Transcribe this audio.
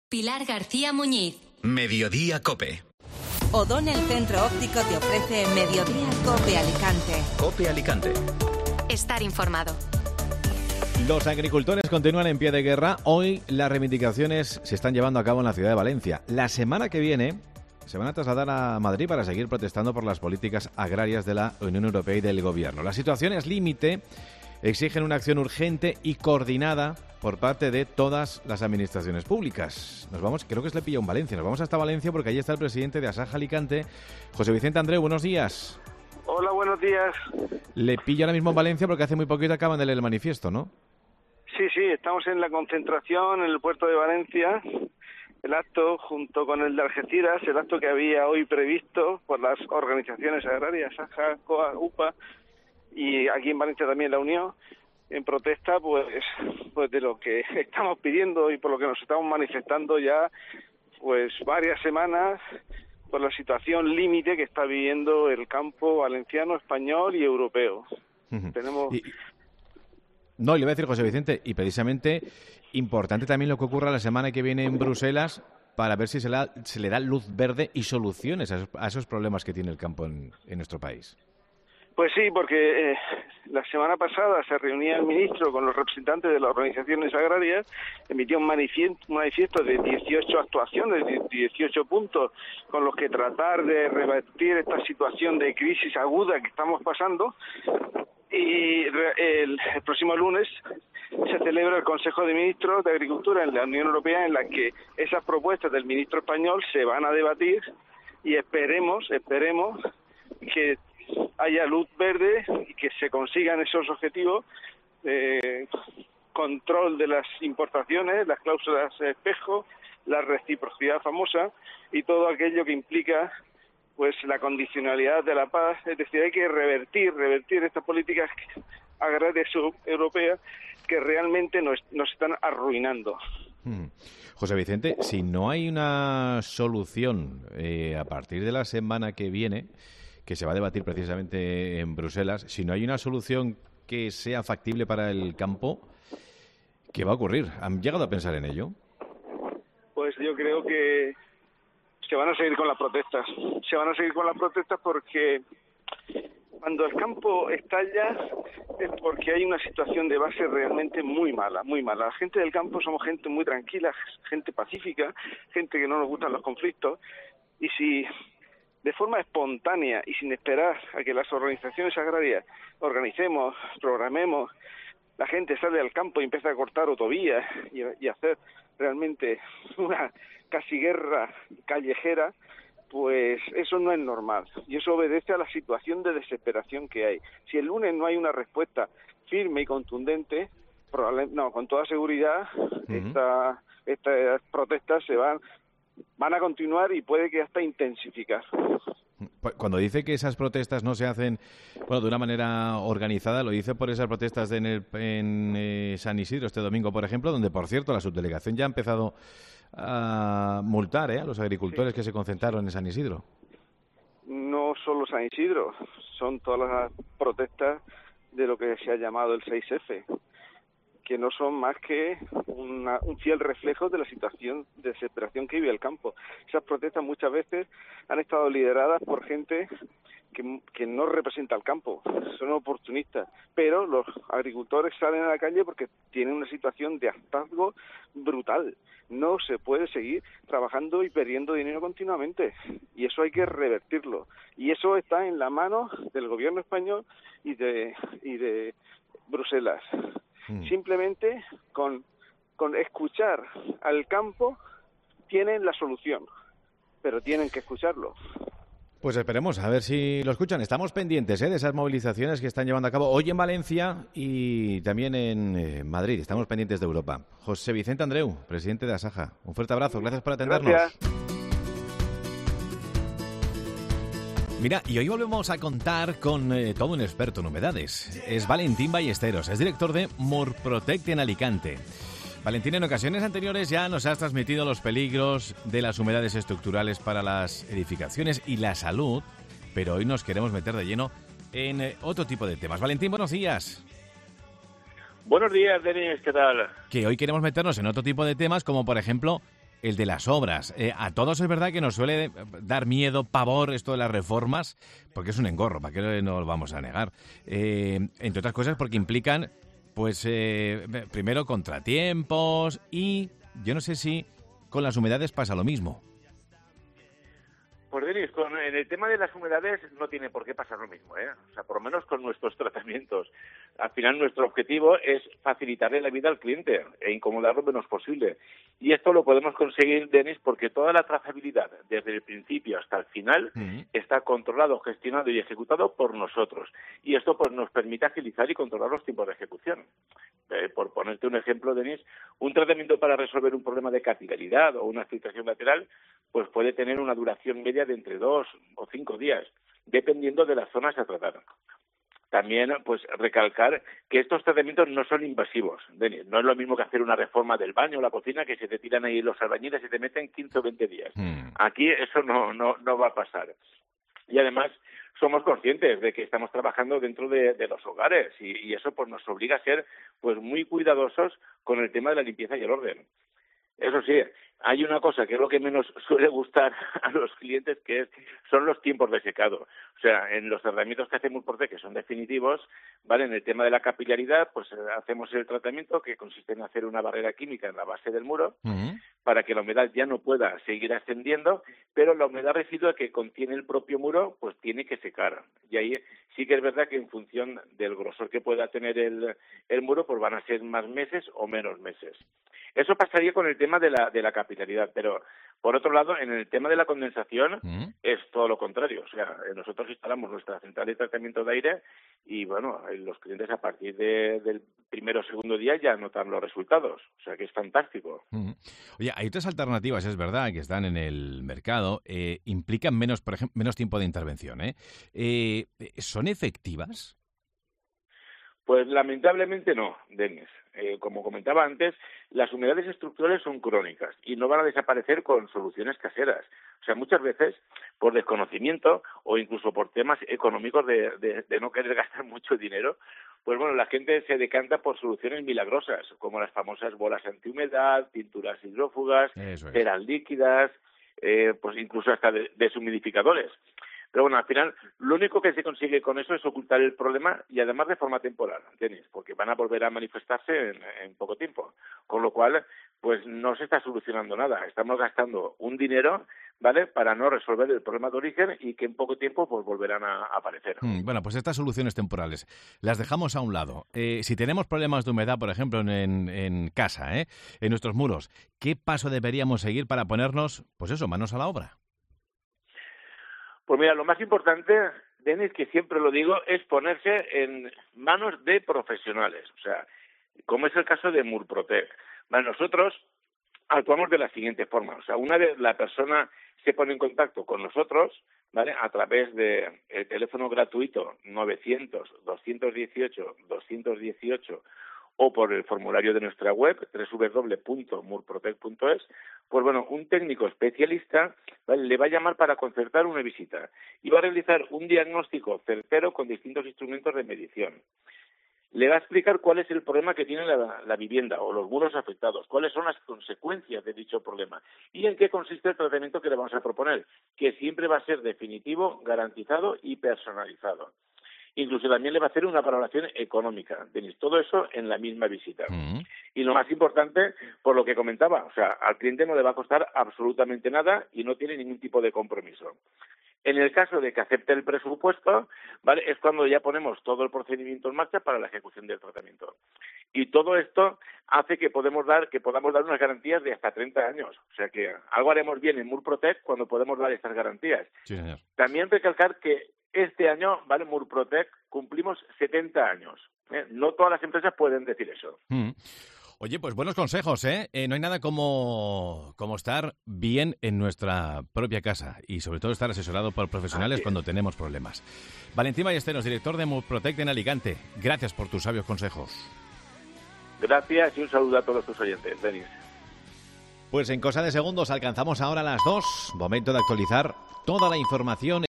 Pilar García Muñiz. Mediodía COPE. O'Donnell Centro Óptico te ofrece Mediodía COPE Alicante. COPE Alicante. Estar informado. Los agricultores continúan en pie de guerra. Hoy las reivindicaciones se están llevando a cabo en la ciudad de Valencia. La semana que viene se van a trasladar a Madrid para seguir protestando por las políticas agrarias de la Unión Europea y del Gobierno. Las situaciones límite exigen una acción urgente y coordinada por parte de todas las administraciones públicas. Nos vamos, creo que le pilla en Valencia. Nos vamos hasta Valencia porque allí está el presidente de Asaja Alicante, José Vicente Andreu. Buenos días. Hola, buenos días. Le pillo ahora mismo en Valencia porque hace muy poquito acaban de leer el manifiesto, ¿no? Sí, estamos en la concentración en el puerto de Valencia. El acto, junto con el de Algeciras, el acto que había hoy previsto por las organizaciones agrarias, Asaja, COA, UPA, y aquí en Valencia también la Unión, en protesta pues de lo que estamos pidiendo y por lo que nos estamos manifestando ya pues varias semanas por la situación límite que está viviendo el campo valenciano, español y europeo. Tenemos... No, le iba a decir, José Vicente, y precisamente importante también lo que ocurra la semana que viene en Bruselas para ver si se le da luz verde y soluciones a esos problemas que tiene el campo en nuestro país. Pues sí, porque la semana pasada se reunía el ministro con los representantes de las organizaciones agrarias, emitió un manifiesto de 18 actuaciones, de 18 puntos, con los que tratar de revertir esta situación de crisis aguda que estamos pasando. Y el próximo lunes se celebra el Consejo de Ministros de Agricultura en la Unión Europea, en la que esas propuestas del ministro español se van a debatir y esperemos que haya luz verde y que se consigan esos objetivos, control de las importaciones, las cláusulas espejo, la reciprocidad famosa y todo aquello que implica pues la condicionalidad de la paz. Es decir, hay que revertir estas políticas agrarias europeas que realmente nos están arruinando. José Vicente, si no hay una solución a partir de la semana que viene, que se va a debatir precisamente en Bruselas, si no hay una solución que sea factible para el campo, ¿qué va a ocurrir? ¿Han llegado a pensar en ello? Pues yo creo que se van a seguir con las protestas. Se van a seguir con las protestas porque cuando el campo estalla es porque hay una situación de base realmente muy mala, muy mala. La gente del campo somos gente muy tranquila, gente pacífica, gente que no nos gustan los conflictos, y si de forma espontánea y sin esperar a que las organizaciones agrarias organicemos, programemos, la gente sale al campo y empieza a cortar autovías y hacer realmente una casi guerra callejera, pues eso no es normal. Y eso obedece a la situación de desesperación que hay. Si el lunes no hay una respuesta firme y contundente, con toda seguridad, estas protestas van a continuar y puede que hasta intensificar. Cuando dice que esas protestas no se hacen de una manera organizada, lo dice por esas protestas en San Isidro este domingo, por ejemplo, donde, por cierto, la subdelegación ya ha empezado a multar a los agricultores que se concentraron en San Isidro. No solo San Isidro, son todas las protestas de lo que se ha llamado el 6F, que no son más que un fiel reflejo de la situación de desesperación que vive el campo. Esas protestas muchas veces han estado lideradas por gente que no representa al campo, son oportunistas, pero los agricultores salen a la calle porque tienen una situación de hartazgo brutal. No se puede seguir trabajando y perdiendo dinero continuamente, y eso hay que revertirlo, y eso está en la mano del gobierno español y de Bruselas. Simplemente con escuchar al campo tienen la solución, pero tienen que escucharlo. Pues esperemos a ver si lo escuchan. Estamos pendientes de esas movilizaciones que están llevando a cabo hoy en Valencia y también en Madrid. Estamos pendientes de Europa. José Vicente Andreu, presidente de Asaja. Un fuerte abrazo. Gracias por atendernos. Gracias. Mira, y hoy volvemos a contar con todo un experto en humedades. Es Valentín Ballesteros, es director de Murprotect en Alicante. Valentín, en ocasiones anteriores ya nos has transmitido los peligros de las humedades estructurales para las edificaciones y la salud, pero hoy nos queremos meter de lleno en otro tipo de temas. Valentín, buenos días. Buenos días, Denis, ¿qué tal? Que hoy queremos meternos en otro tipo de temas, como por ejemplo el de las obras. A todos es verdad que nos suele dar miedo, pavor esto de las reformas, porque es un engorro, ¿para qué no lo vamos a negar? Entre otras cosas porque implican, pues, primero contratiempos y yo no sé si con las humedades pasa lo mismo. Pues Denis, en el tema de las humedades no tiene por qué pasar lo mismo, ¿eh? O sea, por lo menos con nuestros tratamientos. Al final nuestro objetivo es facilitarle la vida al cliente e incomodarlo lo menos posible. Y esto lo podemos conseguir, Denis, porque toda la trazabilidad, desde el principio hasta el final, está controlado, gestionado y ejecutado por nosotros. Y esto pues nos permite agilizar y controlar los tiempos de ejecución. Por ponerte un ejemplo, Denis, un tratamiento para resolver un problema de capilaridad o una filtración lateral, pues puede tener una duración media de entre 2 o 5 días, dependiendo de las zonas a tratar. También, pues, recalcar que estos tratamientos no son invasivos, Denis. No es lo mismo que hacer una reforma del baño o la cocina, que se te tiran ahí los albañiles y te meten 15 o 20 días. Aquí eso no va a pasar. Y además somos conscientes de que estamos trabajando dentro de los hogares y eso pues nos obliga a ser pues muy cuidadosos con el tema de la limpieza y el orden. Eso sí, hay una cosa que es lo que menos suele gustar a los clientes, son los tiempos de secado. O sea, en los tratamientos que hace Murprotec, que son definitivos, ¿vale? En el tema de la capilaridad, pues hacemos el tratamiento que consiste en hacer una barrera química en la base del muro para que la humedad ya no pueda seguir ascendiendo, pero la humedad residual que contiene el propio muro, pues tiene que secar. Y ahí sí que es verdad que en función del grosor que pueda tener el muro, pues van a ser más meses o menos meses. Eso pasaría con el tema de la capilaridad, pero por otro lado, en el tema de la condensación es todo lo contrario. O sea, nosotros instalamos nuestra central de tratamiento de aire y, bueno, los clientes a partir del primero o segundo día ya notan los resultados. O sea, que es fantástico. Oye, hay otras alternativas, es verdad, que están en el mercado, implican menos, por ejemplo, menos tiempo de intervención, ¿son efectivas? Pues lamentablemente no, Denis. Como comentaba antes, las humedades estructurales son crónicas y no van a desaparecer con soluciones caseras. O sea, muchas veces, por desconocimiento o incluso por temas económicos de no querer gastar mucho dinero, pues bueno, la gente se decanta por soluciones milagrosas, como las famosas bolas antihumedad, pinturas hidrófugas, ceras líquidas, pues incluso hasta deshumidificadores. Pero bueno, al final, lo único que se consigue con eso es ocultar el problema y además de forma temporal, ¿entiendes? Porque van a volver a manifestarse en poco tiempo. Con lo cual, pues no se está solucionando nada. Estamos gastando un dinero, ¿vale?, para no resolver el problema de origen y que en poco tiempo pues volverán a aparecer. Bueno, pues estas soluciones temporales las dejamos a un lado. Si tenemos problemas de humedad, por ejemplo, en casa, en nuestros muros, ¿qué paso deberíamos seguir para ponernos, pues eso, manos a la obra? Pues mira, lo más importante, Denis, que siempre lo digo, es ponerse en manos de profesionales. O sea, como es el caso de Murprotec. Bueno, nosotros actuamos de la siguiente forma. O sea, una vez la persona se pone en contacto con nosotros, ¿vale?, a través del teléfono gratuito 900-218-218 o por el formulario de nuestra web, www.murprotec.es, pues bueno, un técnico especialista, ¿vale?, le va a llamar para concertar una visita y va a realizar un diagnóstico certero con distintos instrumentos de medición. Le va a explicar cuál es el problema que tiene la vivienda o los muros afectados, cuáles son las consecuencias de dicho problema y en qué consiste el tratamiento que le vamos a proponer, que siempre va a ser definitivo, garantizado y personalizado. Incluso también le va a hacer una valoración económica. Tenéis todo eso en la misma visita. Y lo más importante, por lo que comentaba, o sea, al cliente no le va a costar absolutamente nada y no tiene ningún tipo de compromiso. En el caso de que acepte el presupuesto, ¿vale?, es cuando ya ponemos todo el procedimiento en marcha para la ejecución del tratamiento. Y todo esto hace que podamos dar unas garantías de hasta 30 años. O sea que algo haremos bien en Murprotec cuando podemos dar estas garantías. Sí, señor. También recalcar que este año, ¿vale?, Murprotec cumplimos 70 años. No todas las empresas pueden decir eso. Oye, pues buenos consejos, ¿eh? No hay nada como estar bien en nuestra propia casa y sobre todo estar asesorado por profesionales cuando tenemos problemas. Valentín Ballesteros, director de Murprotec en Alicante. Gracias por tus sabios consejos. Gracias y un saludo a todos tus oyentes, Denis. Pues en cosa de segundos alcanzamos ahora las 2. Momento de actualizar toda la información